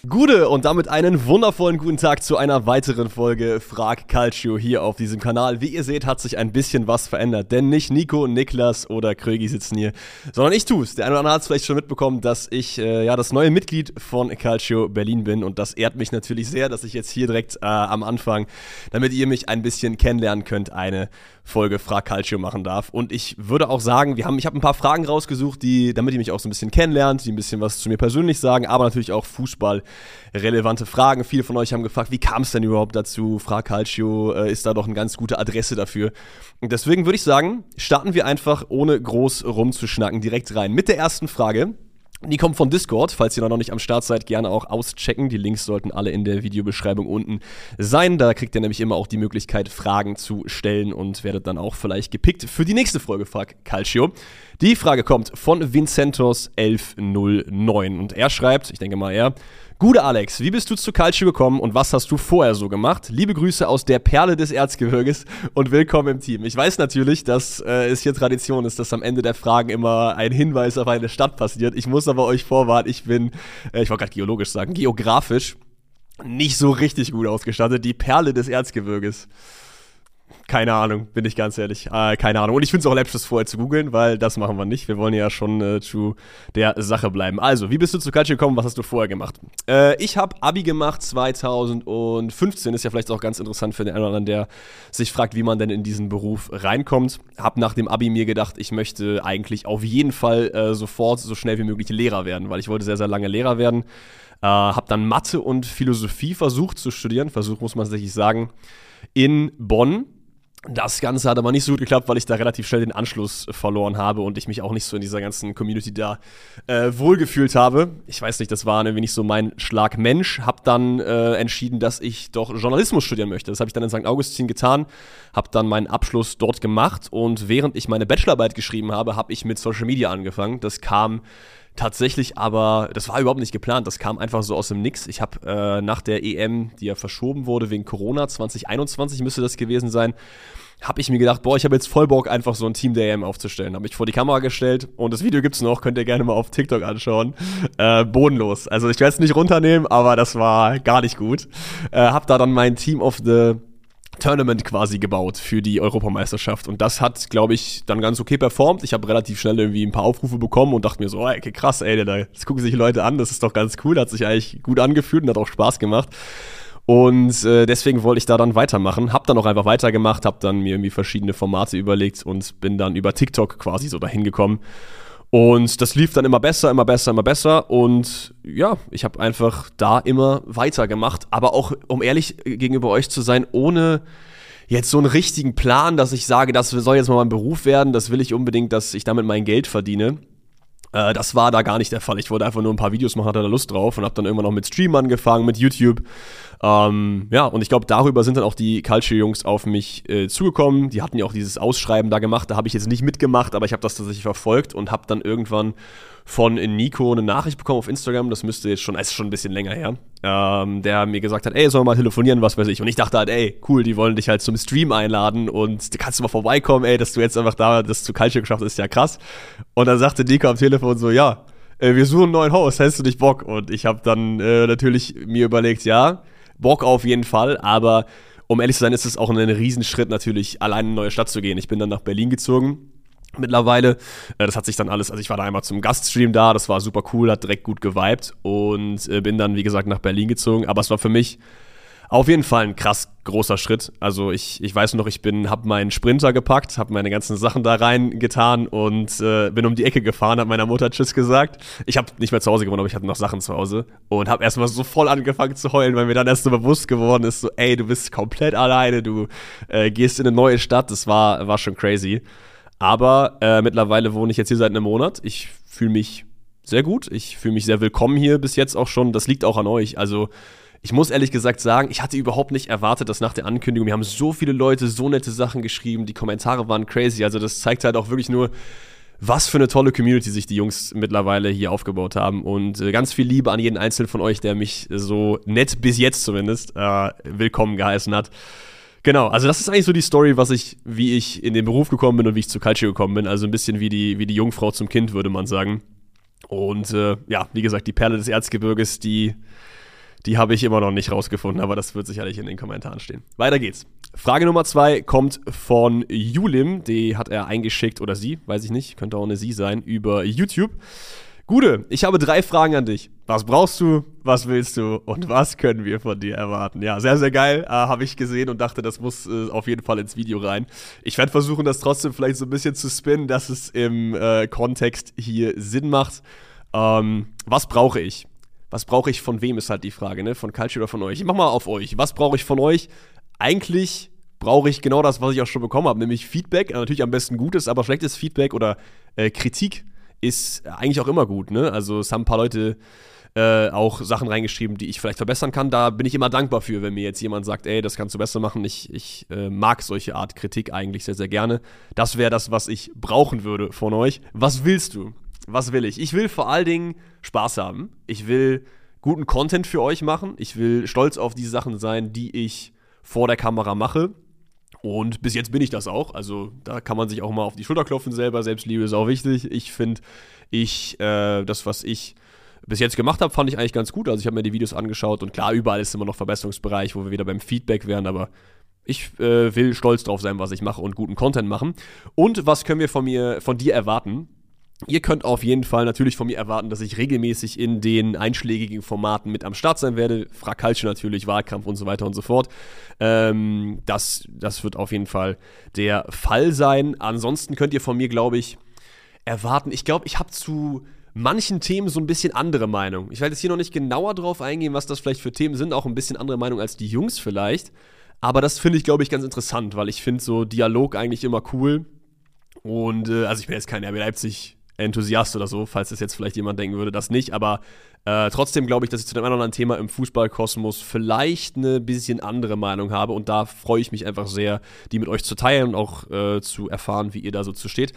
Gute und damit einen wundervollen guten Tag zu einer weiteren Folge Frag Calcio hier auf diesem Kanal. Wie ihr seht, hat sich ein bisschen was verändert, denn nicht Nico, Niklas oder Krögi sitzen hier, sondern ich tu's. Der eine oder andere hat es vielleicht schon mitbekommen, dass ich das neue Mitglied von Calcio Berlin bin und das ehrt mich natürlich sehr, dass ich jetzt hier direkt am Anfang, damit ihr mich ein bisschen kennenlernen könnt, eine Folge Frag Calcio machen darf. Und ich würde auch sagen, ich habe ein paar Fragen rausgesucht, damit ihr mich auch so ein bisschen kennenlernt, die ein bisschen was zu mir persönlich sagen, aber natürlich auch Fußball-relevante Fragen. Viele von euch haben gefragt, wie kam es denn überhaupt dazu? Frag Calcio ist da doch eine ganz gute Adresse dafür. Und deswegen würde ich sagen, starten wir einfach, ohne groß rumzuschnacken, direkt rein mit der ersten Frage. Die kommt von Discord, falls ihr noch nicht am Start seid, gerne auch auschecken. Die Links sollten alle in der Videobeschreibung unten sein. Da kriegt ihr nämlich immer auch die Möglichkeit, Fragen zu stellen und werdet dann auch vielleicht gepickt für die nächste Folge Frag Calcio. Die Frage kommt von Vincentos1109 und er schreibt, ich denke mal Gute Alex, wie bist du zu Calcio gekommen und was hast du vorher so gemacht? Liebe Grüße aus der Perle des Erzgebirges und willkommen im Team. Ich weiß natürlich, dass es hier Tradition ist, dass am Ende der Fragen immer ein Hinweis auf eine Stadt passiert. Ich muss aber euch vorwarnen, ich wollte gerade geologisch sagen, geografisch nicht so richtig gut ausgestattet. Die Perle des Erzgebirges. Keine Ahnung, bin ich ganz ehrlich. Keine Ahnung. Und ich finde es auch läppisch, das vorher zu googeln, weil das machen wir nicht. Wir wollen ja schon zu der Sache bleiben. Also, wie bist du zu Calcio gekommen? Was hast du vorher gemacht? Ich habe Abi gemacht 2015. Ist ja vielleicht auch ganz interessant für den einen oder anderen, der sich fragt, wie man denn in diesen Beruf reinkommt. Hab nach dem Abi mir gedacht, ich möchte eigentlich auf jeden Fall sofort so schnell wie möglich Lehrer werden, weil ich wollte sehr, sehr lange Lehrer werden. Hab dann Mathe und Philosophie versucht zu studieren. Versucht, muss man tatsächlich sagen, in Bonn. Das Ganze hat aber nicht so gut geklappt, weil ich da relativ schnell den Anschluss verloren habe und ich mich auch nicht so in dieser ganzen Community da wohlgefühlt habe. Ich weiß nicht, das war irgendwie nicht so mein Schlag Mensch. Hab dann entschieden, dass ich doch Journalismus studieren möchte. Das habe ich dann in St. Augustin getan, habe dann meinen Abschluss dort gemacht und während ich meine Bachelorarbeit geschrieben habe, habe ich mit Social Media angefangen. Das kam tatsächlich aber, das war überhaupt nicht geplant, das kam einfach so aus dem Nix. Ich habe nach der EM, die ja verschoben wurde wegen Corona, 2021 müsste das gewesen sein, habe ich mir gedacht, ich habe jetzt voll Bock, einfach so ein Team der EM aufzustellen. Habe mich vor die Kamera gestellt und das Video gibt's noch, könnt ihr gerne mal auf TikTok anschauen. Bodenlos. Also ich werde es nicht runternehmen, aber das war gar nicht gut. Habe da dann mein Team of the Tournament quasi gebaut für die Europameisterschaft und das hat, glaube ich, dann ganz okay performt. Ich habe relativ schnell irgendwie ein paar Aufrufe bekommen und dachte mir so, okay, krass, das gucken sich Leute an, das ist doch ganz cool, hat sich eigentlich gut angefühlt und hat auch Spaß gemacht. Und deswegen wollte ich da dann weitermachen, hab dann auch einfach weitergemacht, hab dann mir irgendwie verschiedene Formate überlegt und bin dann über TikTok quasi so dahin gekommen. Und das lief dann immer besser und ja, ich habe einfach da immer weitergemacht, aber auch, um ehrlich gegenüber euch zu sein, ohne jetzt so einen richtigen Plan, dass ich sage, das soll jetzt mal mein Beruf werden, das will ich unbedingt, dass ich damit mein Geld verdiene. Das war da gar nicht der Fall. Ich wollte einfach nur ein paar Videos machen, hatte da Lust drauf und habe dann irgendwann noch mit Stream angefangen, mit YouTube. Und ich glaube, darüber sind dann auch die Calcio-Jungs auf mich zugekommen. Die hatten ja auch dieses Ausschreiben da gemacht. Da habe ich jetzt nicht mitgemacht, aber ich habe das tatsächlich verfolgt und habe dann irgendwann von Nico eine Nachricht bekommen auf Instagram. Das ist schon ein bisschen länger her. Der mir gesagt hat, sollen wir mal telefonieren, was weiß ich. Und ich dachte halt, cool, die wollen dich halt zum Stream einladen und da kannst du mal vorbeikommen, dass du jetzt einfach das zu Calcio geschafft hast, ist ja krass. Und dann sagte Nico am Telefon so, wir suchen einen neuen Host, hast du nicht Bock? Und ich habe dann natürlich mir überlegt, ja, Bock auf jeden Fall, aber um ehrlich zu sein, ist es auch ein Riesenschritt natürlich, allein in eine neue Stadt zu gehen. Ich bin dann nach Berlin gezogen. Mittlerweile, das hat sich dann alles, also ich war da einmal zum Gaststream da, das war super cool, hat direkt gut geweibt und bin dann, wie gesagt, nach Berlin gezogen, aber es war für mich auf jeden Fall ein krass großer Schritt. Also ich weiß noch, habe meinen Sprinter gepackt, habe meine ganzen Sachen da reingetan und bin um die Ecke gefahren, habe meiner Mutter Tschüss gesagt. Ich habe nicht mehr zu Hause gewohnt, aber ich hatte noch Sachen zu Hause und habe erstmal so voll angefangen zu heulen, weil mir dann erst so bewusst geworden ist, so du bist komplett alleine, du gehst in eine neue Stadt, das war schon crazy. Aber mittlerweile wohne ich jetzt hier seit einem Monat. Ich fühle mich sehr gut, ich fühle mich sehr willkommen hier bis jetzt auch schon. Das liegt auch an euch, also ich muss ehrlich gesagt sagen, ich hatte überhaupt nicht erwartet, dass nach der Ankündigung, mir haben so viele Leute so nette Sachen geschrieben, die Kommentare waren crazy, also das zeigt halt auch wirklich nur, was für eine tolle Community sich die Jungs mittlerweile hier aufgebaut haben und ganz viel Liebe an jeden Einzelnen von euch, der mich so nett bis jetzt zumindest willkommen geheißen hat. Genau, also das ist eigentlich so die Story, wie ich in den Beruf gekommen bin und wie ich zu Calcio gekommen bin, also ein bisschen wie die Jungfrau zum Kind, würde man sagen. Und wie gesagt, die Perle des Erzgebirges, die Die habe ich immer noch nicht rausgefunden, aber das wird sicherlich in den Kommentaren stehen. Weiter geht's. Frage Nummer 2 kommt von Julim. Die hat er eingeschickt, oder sie, weiß ich nicht, könnte auch eine sie sein, über YouTube. Gude, ich habe 3 Fragen an dich. Was brauchst du, was willst du und was können wir von dir erwarten? Ja, sehr, sehr geil, habe ich gesehen und dachte, das muss auf jeden Fall ins Video rein. Ich werde versuchen, das trotzdem vielleicht so ein bisschen zu spinnen, dass es im Kontext hier Sinn macht. Was brauche ich? Was brauche ich von wem, ist halt die Frage, ne? Von Calcio oder von euch? Ich mach mal auf euch. Was brauche ich von euch? Eigentlich brauche ich genau das, was ich auch schon bekommen habe, nämlich Feedback. Natürlich am besten gutes, aber schlechtes Feedback oder Kritik ist eigentlich auch immer gut, ne? Also es haben ein paar Leute auch Sachen reingeschrieben, die ich vielleicht verbessern kann. Da bin ich immer dankbar für, wenn mir jetzt jemand sagt, ey, das kannst du besser machen. Ich mag solche Art Kritik eigentlich sehr, sehr gerne. Das wäre das, was ich brauchen würde von euch. Was willst du? Was will ich? Ich will vor allen Dingen Spaß haben. Ich will guten Content für euch machen. Ich will stolz auf die Sachen sein, die ich vor der Kamera mache. Und bis jetzt bin ich das auch. Also da kann man sich auch mal auf die Schulter klopfen selber. Selbstliebe ist auch wichtig. Ich finde, das, was ich bis jetzt gemacht habe, fand ich eigentlich ganz gut. Also ich habe mir die Videos angeschaut und klar, überall ist immer noch Verbesserungsbereich, wo wir wieder beim Feedback wären, aber ich will stolz drauf sein, was ich mache und guten Content machen. Und was können wir von dir erwarten? Ihr könnt auf jeden Fall natürlich von mir erwarten, dass ich regelmäßig in den einschlägigen Formaten mit am Start sein werde. Frag Calcio natürlich, Wahlkampf und so weiter und so fort. Das wird auf jeden Fall der Fall sein. Ansonsten könnt ihr von mir, glaube ich, erwarten. Ich glaube, ich habe zu manchen Themen so ein bisschen andere Meinung. Ich werde jetzt hier noch nicht genauer drauf eingehen, was das vielleicht für Themen sind. Auch ein bisschen andere Meinung als die Jungs vielleicht. Aber das finde ich, glaube ich, ganz interessant, weil ich finde so Dialog eigentlich immer cool. Und also ich bin jetzt kein RB Leipzig Enthusiast oder so, falls das jetzt vielleicht jemand denken würde, das nicht, aber trotzdem glaube ich, dass ich zu dem einen oder anderen Thema im Fußballkosmos vielleicht eine bisschen andere Meinung habe und da freue ich mich einfach sehr, die mit euch zu teilen und auch zu erfahren, wie ihr da so zu steht.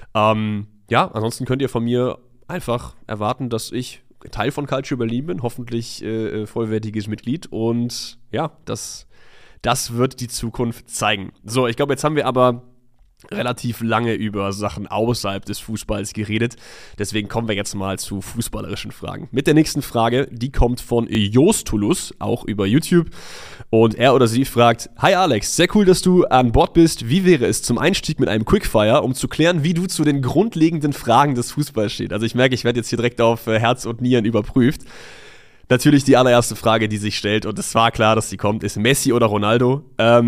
Ja, ansonsten könnt ihr von mir einfach erwarten, dass ich Teil von Calcio Berlin bin, hoffentlich vollwertiges Mitglied und ja, das wird die Zukunft zeigen. So, ich glaube, jetzt haben wir aber relativ lange über Sachen außerhalb des Fußballs geredet. Deswegen kommen wir jetzt mal zu fußballerischen Fragen. Mit der nächsten Frage, die kommt von Jostulus, auch über YouTube. Und er oder sie fragt: Hi Alex, sehr cool, dass du an Bord bist. Wie wäre es zum Einstieg mit einem Quickfire, um zu klären, wie du zu den grundlegenden Fragen des Fußballs stehst? Also ich merke, ich werde jetzt hier direkt auf Herz und Nieren überprüft. Natürlich die allererste Frage, die sich stellt, und es war klar, dass sie kommt, ist Messi oder Ronaldo?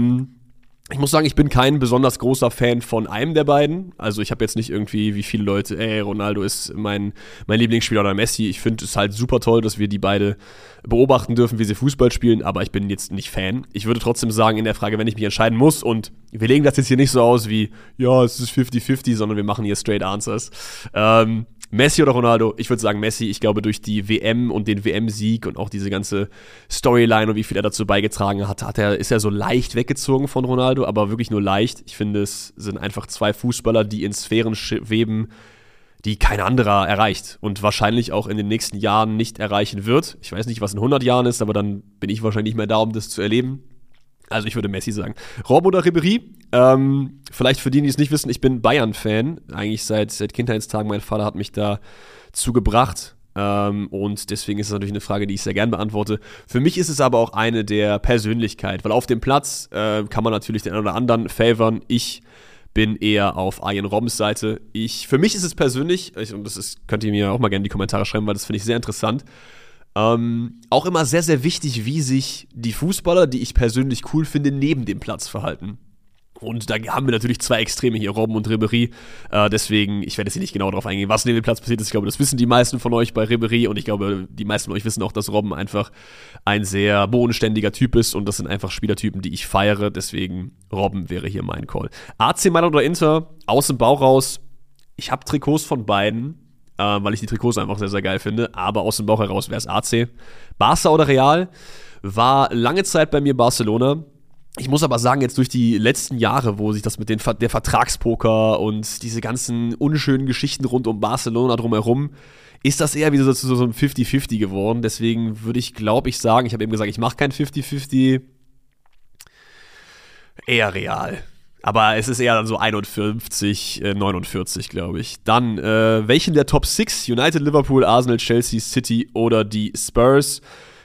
Ich muss sagen, ich bin kein besonders großer Fan von einem der beiden. Also ich habe jetzt nicht irgendwie wie viele Leute, Ronaldo ist mein Lieblingsspieler oder Messi. Ich finde es halt super toll, dass wir die beide beobachten dürfen, wie sie Fußball spielen, aber ich bin jetzt nicht Fan. Ich würde trotzdem sagen, in der Frage, wenn ich mich entscheiden muss, und wir legen das jetzt hier nicht so aus wie, ja, es ist 50-50, sondern wir machen hier straight answers. Messi oder Ronaldo? Ich würde sagen Messi. Ich glaube, durch die WM und den WM-Sieg und auch diese ganze Storyline und wie viel er dazu beigetragen hat, ist er so leicht weggezogen von Ronaldo, aber wirklich nur leicht. Ich finde, es sind einfach zwei Fußballer, die in Sphären schweben, die kein anderer erreicht und wahrscheinlich auch in den nächsten Jahren nicht erreichen wird. Ich weiß nicht, was in 100 Jahren ist, aber dann bin ich wahrscheinlich nicht mehr da, um das zu erleben. Also ich würde Messi sagen. Robben oder Ribéry? Vielleicht für die es nicht wissen, ich bin Bayern-Fan. Eigentlich seit Kindheitstagen. Mein Vater hat mich da zugebracht. Und deswegen ist es natürlich eine Frage, die ich sehr gern beantworte. Für mich ist es aber auch eine der Persönlichkeit. Weil auf dem Platz kann man natürlich den einen oder anderen favoren. Ich bin eher auf Arjen Robbens Seite. Für mich ist es persönlich, und könnt ihr mir auch mal gerne in die Kommentare schreiben, weil das finde ich sehr interessant, auch immer sehr, sehr wichtig, wie sich die Fußballer, die ich persönlich cool finde, neben dem Platz verhalten. Und da haben wir natürlich zwei Extreme hier, Robben und Ribéry. Deswegen, ich werde jetzt hier nicht genau darauf eingehen, was neben dem Platz passiert ist. Ich glaube, das wissen die meisten von euch bei Ribéry. Und ich glaube, die meisten von euch wissen auch, dass Robben einfach ein sehr bodenständiger Typ ist. Und das sind einfach Spielertypen, die ich feiere. Deswegen, Robben wäre hier mein Call. AC Mailand oder Inter? Aus dem Bauch raus. Ich habe Trikots von beiden, weil ich die Trikots einfach sehr, sehr geil finde. Aber aus dem Bauch heraus wäre es AC. Barca oder Real? War lange Zeit bei mir Barcelona. Ich muss aber sagen, jetzt durch die letzten Jahre, wo sich das mit der Vertragspoker und diese ganzen unschönen Geschichten rund um Barcelona drumherum, ist das eher wieder so ein 50-50 geworden. Deswegen würde ich, glaube ich, sagen, ich habe eben gesagt, ich mache kein 50-50, eher Real. Aber es ist eher dann so 51, 49, glaube ich. Dann, welchen der Top 6, United, Liverpool, Arsenal, Chelsea, City oder die Spurs?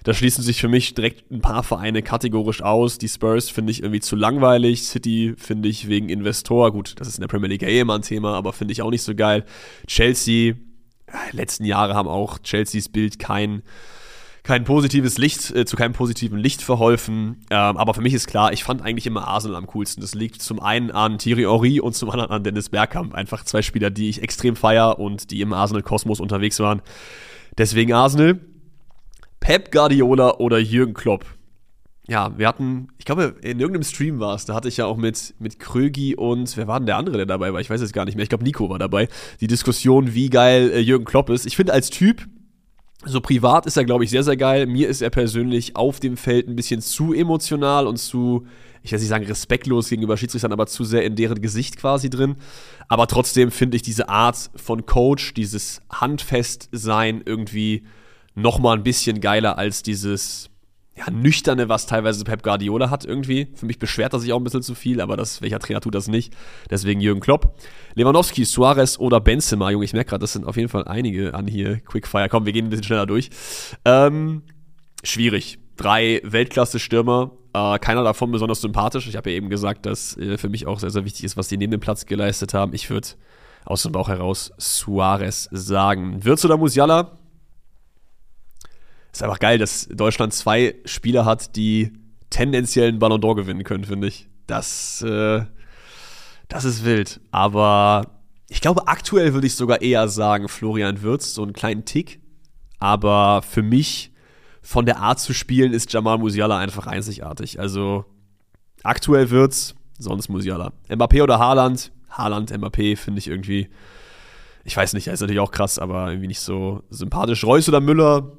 Da schließen sich für mich direkt ein paar Vereine kategorisch aus. Die Spurs finde ich irgendwie zu langweilig. City finde ich wegen Investor, gut, das ist in der Premier League immer ein Thema, aber finde ich auch nicht so geil. Chelsea, letzten Jahre haben auch Chelseas Bild kein positives Licht, zu keinem positiven Licht verholfen. Aber für mich ist klar, ich fand eigentlich immer Arsenal am coolsten. Das liegt zum einen an Thierry Henry und zum anderen an Dennis Bergkamp. Einfach zwei Spieler, die ich extrem feier und die im Arsenal-Kosmos unterwegs waren. Deswegen Arsenal. Pep Guardiola oder Jürgen Klopp. Ja, wir hatten, ich glaube, in irgendeinem Stream war es, da hatte ich ja auch mit Krögi und, wer war denn der andere, der dabei war? Ich weiß es gar nicht mehr. Ich glaube, Nico war dabei. Die Diskussion, wie geil Jürgen Klopp ist. Ich finde, als Typ, so privat ist er, glaube ich, sehr, sehr geil. Mir ist er persönlich auf dem Feld ein bisschen zu emotional und zu, ich will nicht sagen respektlos gegenüber Schiedsrichtern, aber zu sehr in deren Gesicht quasi drin. Aber trotzdem finde ich diese Art von Coach, dieses Handfestsein irgendwie nochmal ein bisschen geiler als dieses Nüchterne, was teilweise Pep Guardiola hat irgendwie. Für mich beschwert er sich auch ein bisschen zu viel, aber welcher Trainer tut das nicht? Deswegen Jürgen Klopp. Lewandowski, Suarez oder Benzema. Junge, ich merke gerade, das sind auf jeden Fall einige an hier. Quickfire, komm, wir gehen ein bisschen schneller durch. Schwierig. 3 Weltklasse-Stürmer. Keiner davon besonders sympathisch. Ich habe ja eben gesagt, dass für mich auch sehr, sehr wichtig ist, was die neben dem Platz geleistet haben. Ich würde aus dem Bauch heraus Suarez sagen. Wirtz oder Musiala? Ist einfach geil, dass Deutschland 2 Spieler hat, die tendenziell einen Ballon d'Or gewinnen können, finde ich. Das ist wild. Aber ich glaube, aktuell würde ich sogar eher sagen, Florian Wirtz, so einen kleinen Tick. Aber für mich, von der Art zu spielen, ist Jamal Musiala einfach einzigartig. Also aktuell Wirtz, sonst Musiala. Mbappé oder Haaland? Haaland, Mbappé finde ich irgendwie, ich weiß nicht, er ist natürlich auch krass, aber irgendwie nicht so sympathisch. Reus oder Müller?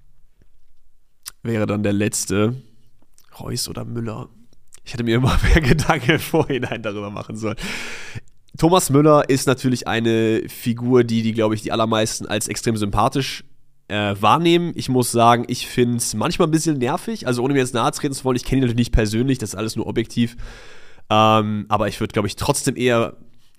Wäre dann der letzte. Reus oder Müller? Ich hätte mir immer mehr Gedanken im Vorhinein darüber machen sollen. Thomas Müller ist natürlich eine Figur, die glaube ich, die allermeisten als extrem sympathisch wahrnehmen. Ich muss sagen, ich finde es manchmal ein bisschen nervig. Also ohne mir jetzt nahe treten zu wollen, ich kenne ihn natürlich nicht persönlich, das ist alles nur objektiv. Aber ich würde, glaube ich, trotzdem eher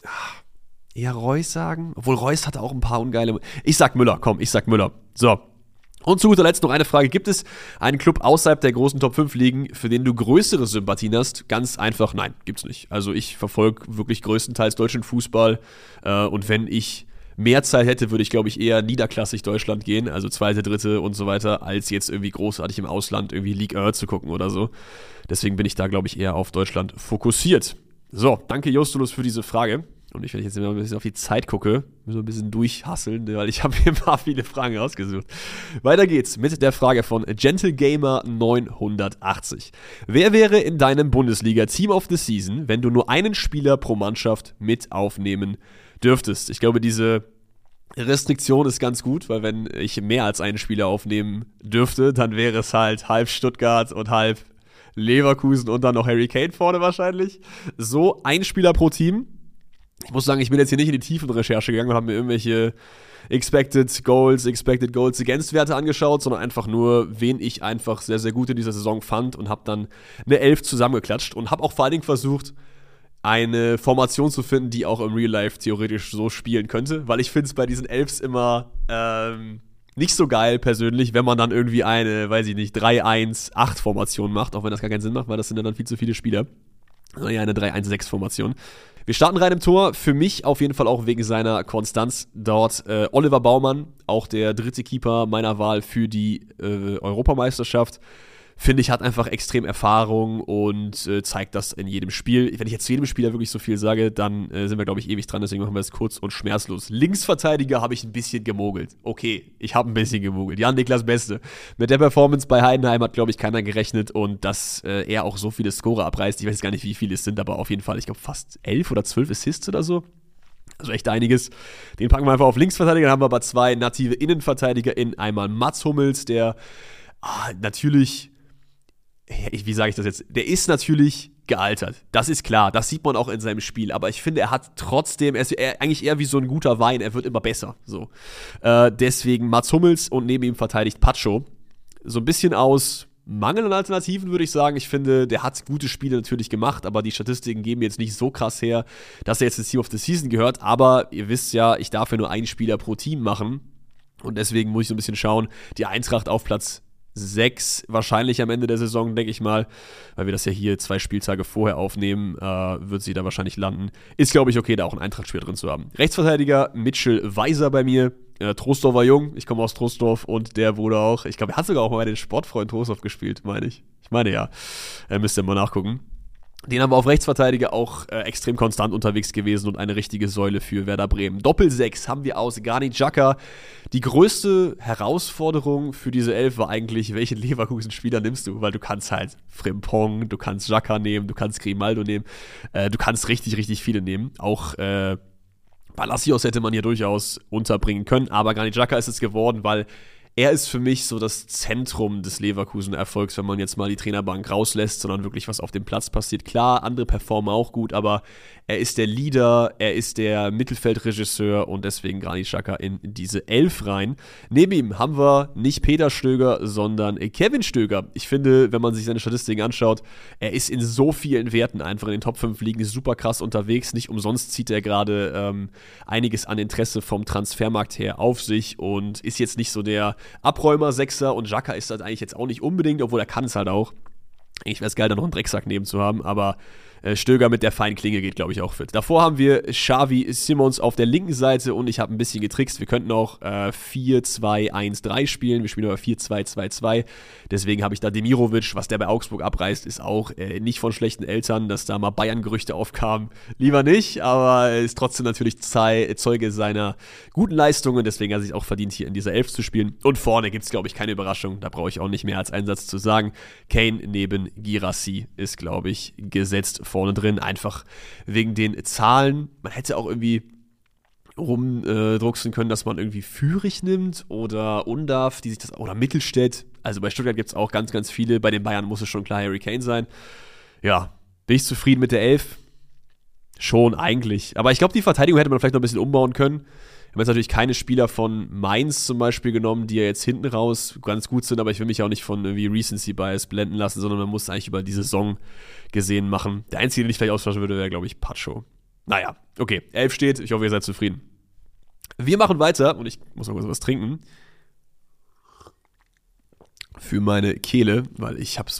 Reus sagen. Obwohl Reus hatte auch ein paar ungeile. Ich sag Müller. So. Und zu guter Letzt noch eine Frage. Gibt es einen Club außerhalb der großen Top 5 Ligen, für den du größere Sympathien hast? Ganz einfach, nein, gibt's nicht. Also ich verfolge wirklich größtenteils deutschen Fußball und wenn ich mehr Zeit hätte, würde ich, glaube ich, eher niederklassig Deutschland gehen, also zweite, dritte und so weiter, als jetzt irgendwie großartig im Ausland irgendwie Ligue 1 zu gucken oder so. Deswegen bin ich da, glaube ich, eher auf Deutschland fokussiert. So, danke Jostulus für diese Frage. Und wenn ich jetzt immer ein bisschen auf die Zeit gucke, so ein bisschen durchhasseln, weil ich habe hier ein paar viele Fragen rausgesucht. Weiter geht's mit der Frage von GentleGamer 980. Wer wäre in deinem Bundesliga Team of the Season, wenn du nur einen Spieler pro Mannschaft mit aufnehmen dürftest? Ich glaube, diese Restriktion ist ganz gut, weil wenn ich mehr als einen Spieler aufnehmen dürfte, dann wäre es halt halb Stuttgart und halb Leverkusen und dann noch Harry Kane vorne wahrscheinlich. So, ein Spieler pro Team. Ich muss sagen, ich bin jetzt hier nicht in die tiefen Recherche gegangen und habe mir irgendwelche Expected Goals Against Werte angeschaut, sondern einfach nur, wen ich einfach sehr, sehr gut in dieser Saison fand und habe dann eine 11 zusammengeklatscht und habe auch vor allen Dingen versucht, eine Formation zu finden, die auch im Real Life theoretisch so spielen könnte, weil ich finde es bei diesen Elfs immer nicht so geil persönlich, wenn man dann irgendwie eine, weiß ich nicht, 3-1-8-Formation macht, auch wenn das gar keinen Sinn macht, weil das sind dann viel zu viele Spieler. Ja, eine 3-1-6-Formation. Wir starten rein im Tor. Für mich auf jeden Fall auch wegen seiner Konstanz dort Oliver Baumann, auch der dritte Keeper meiner Wahl für die Europameisterschaft. Finde ich, hat einfach extrem Erfahrung und zeigt das in jedem Spiel. Wenn ich jetzt zu jedem Spieler wirklich so viel sage, dann sind wir, glaube ich, ewig dran. Deswegen machen wir es kurz und schmerzlos. Linksverteidiger habe ich ein bisschen gemogelt. Okay, ich habe ein bisschen gemogelt. Jan-Niklas Beste. Mit der Performance bei Heidenheim hat, glaube ich, keiner gerechnet. Und dass er auch so viele Scorer abreißt. Ich weiß gar nicht, wie viele es sind, aber auf jeden Fall, ich glaube, fast 11 oder 12 Assists oder so. Also echt einiges. Den packen wir einfach auf Linksverteidiger. Dann haben wir aber 2 native Innenverteidiger in einmal Mats Hummels, der natürlich... Wie sage ich das jetzt? Der ist natürlich gealtert. Das ist klar. Das sieht man auch in seinem Spiel. Aber ich finde, er hat trotzdem, er ist eigentlich eher wie so ein guter Wein. Er wird immer besser. So. Deswegen Mats Hummels und neben ihm verteidigt Pacho. So ein bisschen aus Mangel an Alternativen, würde ich sagen. Ich finde, der hat gute Spiele natürlich gemacht, aber die Statistiken geben jetzt nicht so krass her, dass er jetzt ins Team of the Season gehört. Aber ihr wisst ja, ich darf ja nur einen Spieler pro Team machen. Und deswegen muss ich so ein bisschen schauen. Die Eintracht auf Platz 6 wahrscheinlich am Ende der Saison, denke ich mal, weil wir das ja hier 2 Spieltage vorher aufnehmen, wird sie da wahrscheinlich landen. Ist, glaube ich, okay, da auch einen Eintracht-Spieler drin zu haben. Rechtsverteidiger Mitchell Weiser bei mir. Troisdorf war jung, ich komme aus Troisdorf und der wurde auch, ich glaube, er hat sogar auch mal bei den Sportfreund Troisdorf gespielt, meine ich. Ich meine ja, müsst ihr mal nachgucken. Den haben wir auf Rechtsverteidiger auch extrem konstant unterwegs gewesen und eine richtige Säule für Werder Bremen. Doppel-6 haben wir aus Granit Xhaka. Die größte Herausforderung für diese Elf war eigentlich, welchen Leverkusen-Spieler nimmst du? Weil du kannst halt Frimpong, du kannst Xhaka nehmen, du kannst Grimaldo nehmen, du kannst richtig, richtig viele nehmen. Auch Palacios hätte man hier durchaus unterbringen können, aber Granit Xhaka ist es geworden, weil er ist für mich so das Zentrum des Leverkusen-Erfolgs, wenn man jetzt mal die Trainerbank rauslässt, sondern wirklich, was auf dem Platz passiert. Klar, andere performen auch gut, aber er ist der Leader, er ist der Mittelfeldregisseur und deswegen Granit Xhaka in diese 11 rein. Neben ihm haben wir nicht Peter Stöger, sondern Kevin Stöger. Ich finde, wenn man sich seine Statistiken anschaut, er ist in so vielen Werten einfach in den Top 5 Ligen super krass unterwegs. Nicht umsonst zieht er gerade einiges an Interesse vom Transfermarkt her auf sich und ist jetzt nicht so der Abräumer, Sechser, und Xhaka ist das eigentlich jetzt auch nicht unbedingt, obwohl er kann es halt auch. Eigentlich wäre es geil, da noch einen Drecksack neben zu haben, aber Stöger mit der feinen Klinge geht, glaube ich, auch fit. Davor haben wir Xavi Simons auf der linken Seite und ich habe ein bisschen getrickst. Wir könnten auch 4-2-1-3 spielen. Wir spielen aber 4-2-2-2. Deswegen habe ich da Demirovic, was der bei Augsburg abreißt, ist auch nicht von schlechten Eltern, dass da mal Bayern-Gerüchte aufkamen. Lieber nicht, aber ist trotzdem natürlich Zeuge seiner guten Leistungen. Deswegen hat er sich auch verdient, hier in dieser 11 zu spielen. Und vorne gibt es, glaube ich, keine Überraschung. Da brauche ich auch nicht mehr als einen Satz zu sagen. Kane neben Guirassy ist, glaube ich, gesetzt vorne drin, einfach wegen den Zahlen. Man hätte auch irgendwie rumdrucksen können, dass man irgendwie Führig nimmt oder Undav, die sich das, oder Mittelstädt. Also bei Stuttgart gibt es auch ganz, ganz viele. Bei den Bayern muss es schon klar Harry Kane sein. Ja, bin ich zufrieden mit der 11? Schon, eigentlich. Aber ich glaube, die Verteidigung hätte man vielleicht noch ein bisschen umbauen können. Wir haben jetzt natürlich keine Spieler von Mainz zum Beispiel genommen, die ja jetzt hinten raus ganz gut sind, aber ich will mich auch nicht von irgendwie Recency Bias blenden lassen, sondern man muss es eigentlich über die Saison gesehen machen. Der einzige, den ich vielleicht austauschen würde, wäre, glaube ich, Pacho. Naja, okay, 11 steht, ich hoffe, ihr seid zufrieden. Wir machen weiter und ich muss noch was trinken. Für meine Kehle, weil ich habe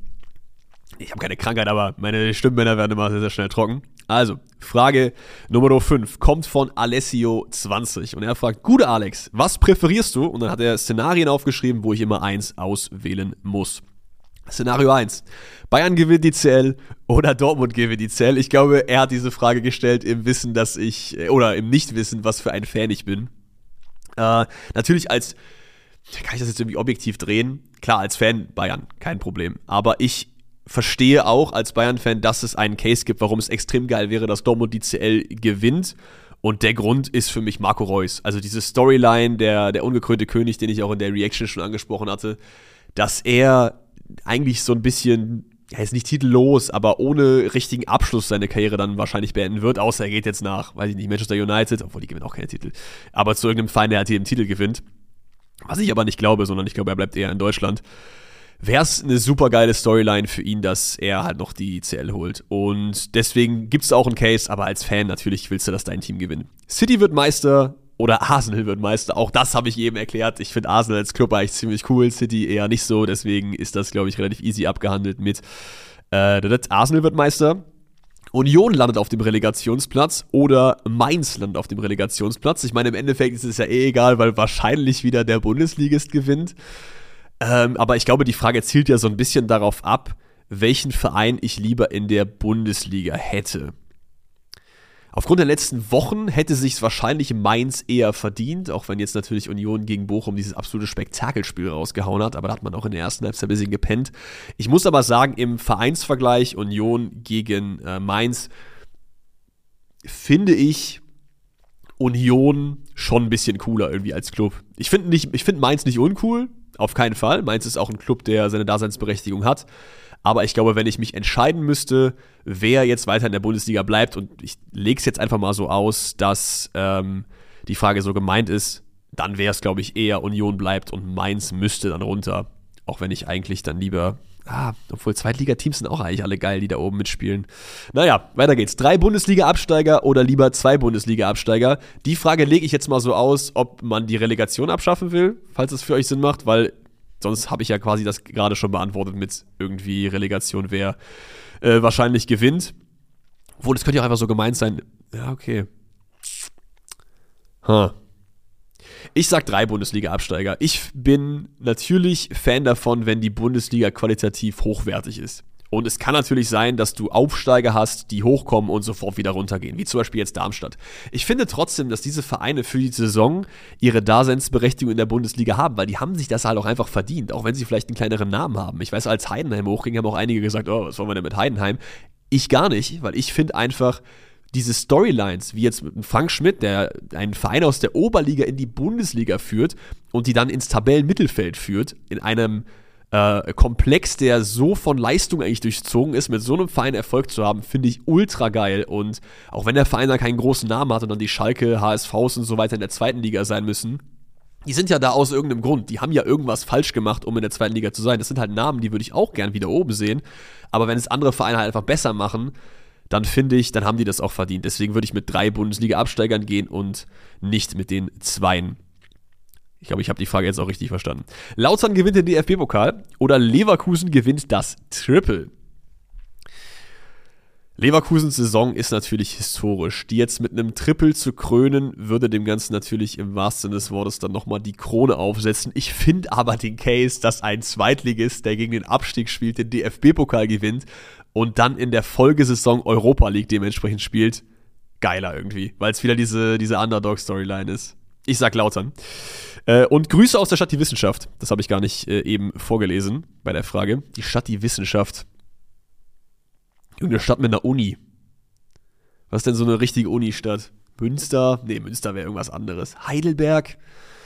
keine Krankheit, aber meine Stimmbänder werden immer sehr, sehr schnell trocken. Also, Frage Nummer 5 kommt von Alessio20 und er fragt: Gute Alex, was präferierst du? Und dann hat er Szenarien aufgeschrieben, wo ich immer eins auswählen muss. Szenario 1. Bayern gewinnt die CL oder Dortmund gewinnt die CL. Ich glaube, er hat diese Frage gestellt im Wissen, im Nichtwissen, was für ein Fan ich bin. Natürlich kann ich das jetzt irgendwie objektiv drehen. Klar, als Fan Bayern, kein Problem. Aber ich verstehe auch als Bayern-Fan, dass es einen Case gibt, warum es extrem geil wäre, dass Dortmund die CL gewinnt. Und der Grund ist für mich Marco Reus. Also diese Storyline, der ungekrönte König, den ich auch in der Reaction schon angesprochen hatte, dass er eigentlich so ein bisschen, ja, ist nicht titellos, aber ohne richtigen Abschluss seine Karriere dann wahrscheinlich beenden wird, außer er geht jetzt nach, weiß ich nicht, Manchester United, obwohl die gewinnen auch keine Titel, aber zu irgendeinem Verein, der halt hier den Titel gewinnt. Was ich aber nicht glaube, sondern ich glaube, er bleibt eher in Deutschland. Wäre es eine super geile Storyline für ihn, dass er halt noch die CL holt. Und deswegen gibt es auch einen Case, aber als Fan natürlich willst du, dass dein Team gewinnt. City wird Meister oder Arsenal wird Meister. Auch das habe ich eben erklärt. Ich finde Arsenal als Club eigentlich ziemlich cool, City eher nicht so. Deswegen ist das, glaube ich, relativ easy abgehandelt mit Arsenal wird Meister. Union landet auf dem Relegationsplatz oder Mainz landet auf dem Relegationsplatz. Ich meine, im Endeffekt ist es ja egal, weil wahrscheinlich wieder der Bundesligist gewinnt. Aber ich glaube, die Frage zielt ja so ein bisschen darauf ab, welchen Verein ich lieber in der Bundesliga hätte. Aufgrund der letzten Wochen hätte sich's wahrscheinlich Mainz eher verdient, auch wenn jetzt natürlich Union gegen Bochum dieses absolute Spektakelspiel rausgehauen hat, aber da hat man auch in der ersten Halbzeit ein bisschen gepennt. Ich muss aber sagen, im Vereinsvergleich Union gegen Mainz finde ich Union schon ein bisschen cooler irgendwie als Club. Ich finde Mainz nicht uncool, auf keinen Fall. Mainz ist auch ein Club, der seine Daseinsberechtigung hat. Aber ich glaube, wenn ich mich entscheiden müsste, wer jetzt weiter in der Bundesliga bleibt, und ich lege es jetzt einfach mal so aus, dass die Frage so gemeint ist, dann wäre es, glaube ich, eher Union bleibt und Mainz müsste dann runter. Auch wenn ich eigentlich dann lieber, obwohl Zweitligateams sind auch eigentlich alle geil, die da oben mitspielen. Naja, weiter geht's. 3 Bundesliga-Absteiger oder lieber 2 Bundesliga-Absteiger? Die Frage lege ich jetzt mal so aus, ob man die Relegation abschaffen will, falls es für euch Sinn macht, weil Sonst habe ich ja quasi das gerade schon beantwortet mit irgendwie Relegation, wer wahrscheinlich gewinnt. Obwohl, das könnte ja auch einfach so gemeint sein. Ja, okay. Ich sag 3 Bundesliga-Absteiger. Ich bin natürlich Fan davon, wenn die Bundesliga qualitativ hochwertig ist. Und es kann natürlich sein, dass du Aufsteiger hast, die hochkommen und sofort wieder runtergehen, wie zum Beispiel jetzt Darmstadt. Ich finde trotzdem, dass diese Vereine für die Saison ihre Daseinsberechtigung in der Bundesliga haben, weil die haben sich das halt auch einfach verdient, auch wenn sie vielleicht einen kleineren Namen haben. Ich weiß, als Heidenheim hochging, haben auch einige gesagt, oh, was wollen wir denn mit Heidenheim? Ich gar nicht, weil ich finde einfach, diese Storylines, wie jetzt mit Frank Schmidt, der einen Verein aus der Oberliga in die Bundesliga führt und die dann ins Tabellenmittelfeld führt, in einem Komplex, der so von Leistung eigentlich durchzogen ist, mit so einem Verein Erfolg zu haben, finde ich ultra geil. Und auch wenn der Verein da keinen großen Namen hat und dann die Schalke, HSVs und so weiter in der zweiten Liga sein müssen, die sind ja da aus irgendeinem Grund. Die haben ja irgendwas falsch gemacht, um in der zweiten Liga zu sein. Das sind halt Namen, die würde ich auch gern wieder oben sehen. Aber wenn es andere Vereine halt einfach besser machen, dann finde ich, dann haben die das auch verdient. Deswegen würde ich mit 3 Bundesliga-Absteigern gehen und nicht mit den 2. Ich glaube, ich habe die Frage jetzt auch richtig verstanden. Lautern gewinnt den DFB-Pokal oder Leverkusen gewinnt das Triple? Leverkusens Saison ist natürlich historisch. Die jetzt mit einem Triple zu krönen, würde dem Ganzen natürlich im wahrsten Sinne des Wortes dann nochmal die Krone aufsetzen. Ich finde aber den Case, dass ein Zweitligist, der gegen den Abstieg spielt, den DFB-Pokal gewinnt und dann in der Folgesaison Europa League dementsprechend spielt, geiler irgendwie, weil es wieder diese Underdog-Storyline ist. Ich sag Lautern. Und Grüße aus der Stadt Die Wissenschaft. Das habe ich gar nicht eben vorgelesen bei der Frage. Die Stadt Die Wissenschaft. Irgendeine Stadt mit einer Uni. Was ist denn so eine richtige Uni-Stadt? Münster? Nee, Münster wäre irgendwas anderes. Heidelberg?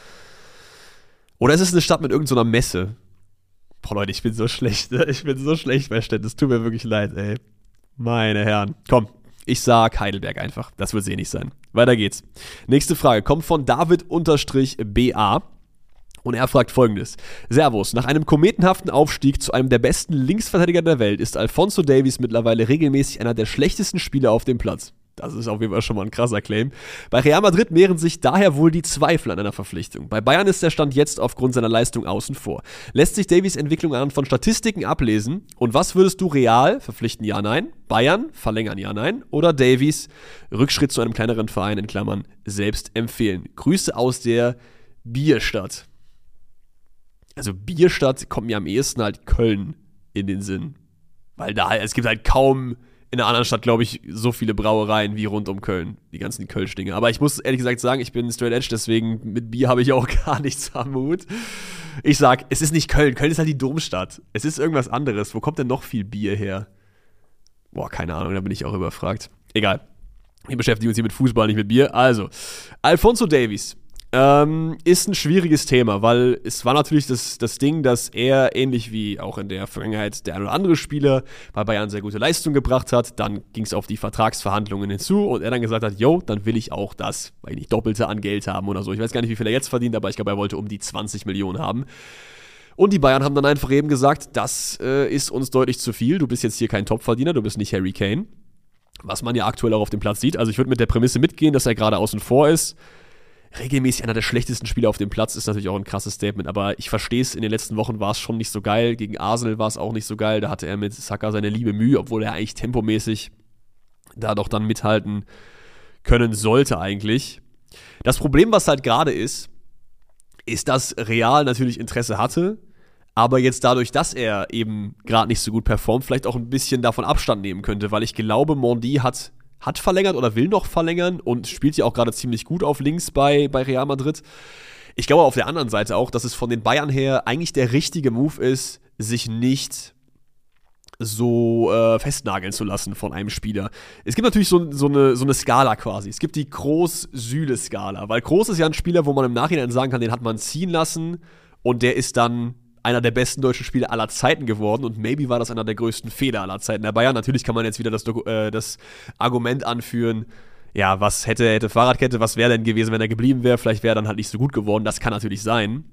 Oder ist es eine Stadt mit irgendeiner Messe? Boah, Leute, ich bin so schlecht. Ich bin so schlecht bei Städten. Es tut mir wirklich leid, ey. Meine Herren. Komm, ich sag Heidelberg einfach. Das wird es eh nicht sein. Weiter geht's. Nächste Frage kommt von David-BA. Und er fragt Folgendes. Servus, nach einem kometenhaften Aufstieg zu einem der besten Linksverteidiger der Welt ist Alphonso Davies mittlerweile regelmäßig einer der schlechtesten Spieler auf dem Platz. Das ist auf jeden Fall schon mal ein krasser Claim. Bei Real Madrid mehren sich daher wohl die Zweifel an einer Verpflichtung. Bei Bayern ist der Stand jetzt aufgrund seiner Leistung außen vor. Lässt sich Davies Entwicklung anhand von Statistiken ablesen? Und was würdest du Real verpflichten? Ja, nein. Bayern verlängern? Ja, nein. Oder Davies Rückschritt zu einem kleineren Verein in Klammern selbst empfehlen? Grüße aus der Bierstadt. Also Bierstadt kommt mir am ehesten halt Köln in den Sinn. Weil da halt, es gibt halt kaum in einer anderen Stadt, glaube ich, so viele Brauereien wie rund um Köln. Die ganzen Kölsch-Dinge. Aber ich muss ehrlich gesagt sagen, ich bin straight edge, deswegen mit Bier habe ich auch gar nichts am Hut. Ich sag, es ist nicht Köln. Köln ist halt die Domstadt. Es ist irgendwas anderes. Wo kommt denn noch viel Bier her? Boah, keine Ahnung, da bin ich auch überfragt. Egal. Wir beschäftigen uns hier mit Fußball, nicht mit Bier. Also, Alphonso Davies. Ist ein schwieriges Thema, weil es war natürlich das Ding, dass er, ähnlich wie auch in der Vergangenheit der ein oder andere Spieler, bei Bayern sehr gute Leistung gebracht hat. Dann ging es auf die Vertragsverhandlungen hinzu und er dann gesagt hat, yo, dann will ich auch das, weil ich nicht Doppelte an Geld haben oder so. Ich weiß gar nicht, wie viel er jetzt verdient, aber ich glaube, er wollte um die 20 Millionen haben. Und die Bayern haben dann einfach eben gesagt, das ist uns deutlich zu viel. Du bist jetzt hier kein Topverdiener, du bist nicht Harry Kane. Was man ja aktuell auch auf dem Platz sieht. Also ich würde mit der Prämisse mitgehen, dass er gerade außen vor ist. Regelmäßig einer der schlechtesten Spieler auf dem Platz ist natürlich auch ein krasses Statement, aber ich verstehe es, in den letzten Wochen war es schon nicht so geil, gegen Arsenal war es auch nicht so geil, da hatte er mit Saka seine liebe Mühe, obwohl er eigentlich tempomäßig da doch dann mithalten können sollte eigentlich. Das Problem, was halt gerade ist, dass Real natürlich Interesse hatte, aber jetzt dadurch, dass er eben gerade nicht so gut performt, vielleicht auch ein bisschen davon Abstand nehmen könnte, weil ich glaube, Mondi hat verlängert oder will noch verlängern und spielt ja auch gerade ziemlich gut auf links bei Real Madrid. Ich glaube auf der anderen Seite auch, dass es von den Bayern her eigentlich der richtige Move ist, sich nicht so festnageln zu lassen von einem Spieler. Es gibt natürlich so eine Skala quasi. Es gibt die Kroos-Süle-Skala, weil Kroos ist ja ein Spieler, wo man im Nachhinein sagen kann, den hat man ziehen lassen und der ist dann einer der besten deutschen Spieler aller Zeiten geworden und maybe war das einer der größten Fehler aller Zeiten der Bayern. Natürlich kann man jetzt wieder das Argument anführen, ja, was hätte Fahrradkette, was wäre denn gewesen, wenn er geblieben wäre? Vielleicht wäre er dann halt nicht so gut geworden, das kann natürlich sein.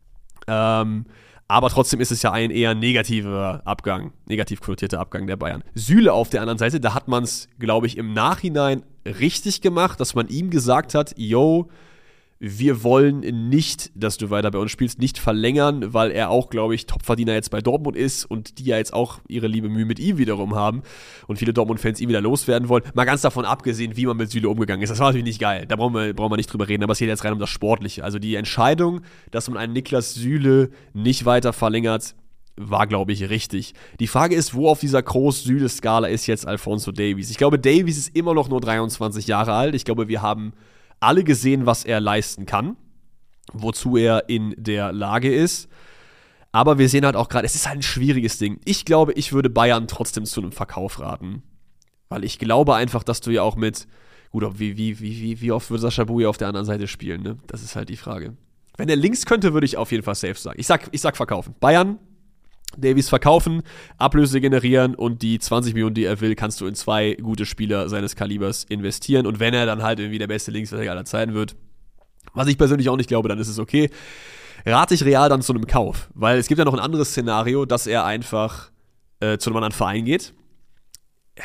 Aber trotzdem ist es ja ein eher negativer Abgang, negativ konnotierter Abgang der Bayern. Süle auf der anderen Seite, da hat man es, glaube ich, im Nachhinein richtig gemacht, dass man ihm gesagt hat, yo, wir wollen nicht, dass du weiter bei uns spielst, nicht verlängern, weil er auch, glaube ich, Topverdiener jetzt bei Dortmund ist und die ja jetzt auch ihre liebe Mühe mit ihm wiederum haben und viele Dortmund-Fans ihn wieder loswerden wollen. Mal ganz davon abgesehen, wie man mit Süle umgegangen ist. Das war natürlich nicht geil, da brauchen wir nicht drüber reden, aber es geht jetzt rein um das Sportliche. Also die Entscheidung, dass man einen Niklas Süle nicht weiter verlängert, war, glaube ich, richtig. Die Frage ist, wo auf dieser Groß-Süle-Skala ist jetzt Alphonso Davies? Ich glaube, Davies ist immer noch nur 23 Jahre alt. Ich glaube, wir haben alle gesehen, was er leisten kann, wozu er in der Lage ist. Aber wir sehen halt auch gerade, es ist halt ein schwieriges Ding. Ich glaube, ich würde Bayern trotzdem zu einem Verkauf raten. Weil ich glaube einfach, dass du ja auch mit, gut, wie oft würde Sascha Bowie auf der anderen Seite spielen, ne? Das ist halt die Frage. Wenn er links könnte, würde ich auf jeden Fall safe sagen. Ich sag verkaufen. Bayern, Davies verkaufen, Ablöse generieren und die 20 Millionen, die er will, kannst du in 2 gute Spieler seines Kalibers investieren. Und wenn er dann halt irgendwie der beste Linksverteidiger aller Zeiten wird, was ich persönlich auch nicht glaube, dann ist es okay. Rate ich Real dann zu einem Kauf, weil es gibt ja noch ein anderes Szenario, dass er einfach zu einem anderen Verein geht. Ja,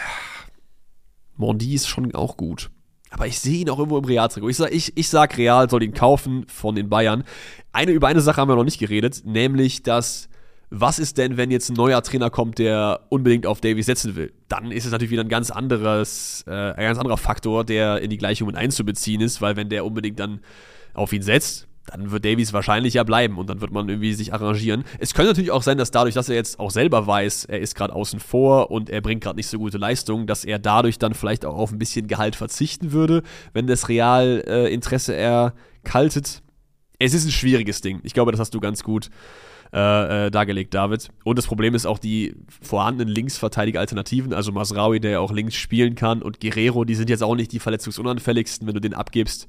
Mondi ist schon auch gut. Aber ich sehe ihn auch irgendwo im Real-Trikot. Ich sag, Real soll ihn kaufen von den Bayern. Über eine Sache haben wir noch nicht geredet, nämlich, dass was ist denn, wenn jetzt ein neuer Trainer kommt, der unbedingt auf Davies setzen will? Dann ist es natürlich wieder ein ganz anderer Faktor, der in die Gleichung mit einzubeziehen ist, weil wenn der unbedingt dann auf ihn setzt, dann wird Davies wahrscheinlich ja bleiben und dann wird man irgendwie sich arrangieren. Es könnte natürlich auch sein, dass dadurch, dass er jetzt auch selber weiß, er ist gerade außen vor und er bringt gerade nicht so gute Leistung, dass er dadurch dann vielleicht auch auf ein bisschen Gehalt verzichten würde, wenn das Real-Interesse erkaltet. Es ist ein schwieriges Ding. Ich glaube, das hast du ganz gut dargelegt, David. Und das Problem ist auch die vorhandenen Linksverteidiger-Alternativen, also Masraoui, der ja auch links spielen kann, und Guerrero, die sind jetzt auch nicht die verletzungsunanfälligsten, wenn du den abgibst.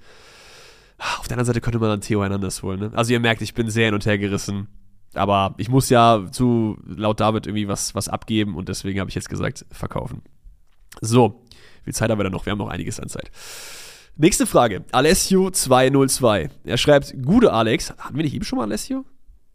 Auf der anderen Seite könnte man dann Theo Hernandez holen, ne? Also ihr merkt, ich bin sehr hin und her gerissen, aber ich muss ja laut David irgendwie was abgeben und deswegen habe ich jetzt gesagt, verkaufen. So, wie viel Zeit haben wir dann noch? Wir haben noch einiges an Zeit. Nächste Frage, Alessio202. Er schreibt, gute Alex, hatten wir nicht eben schon mal Alessio?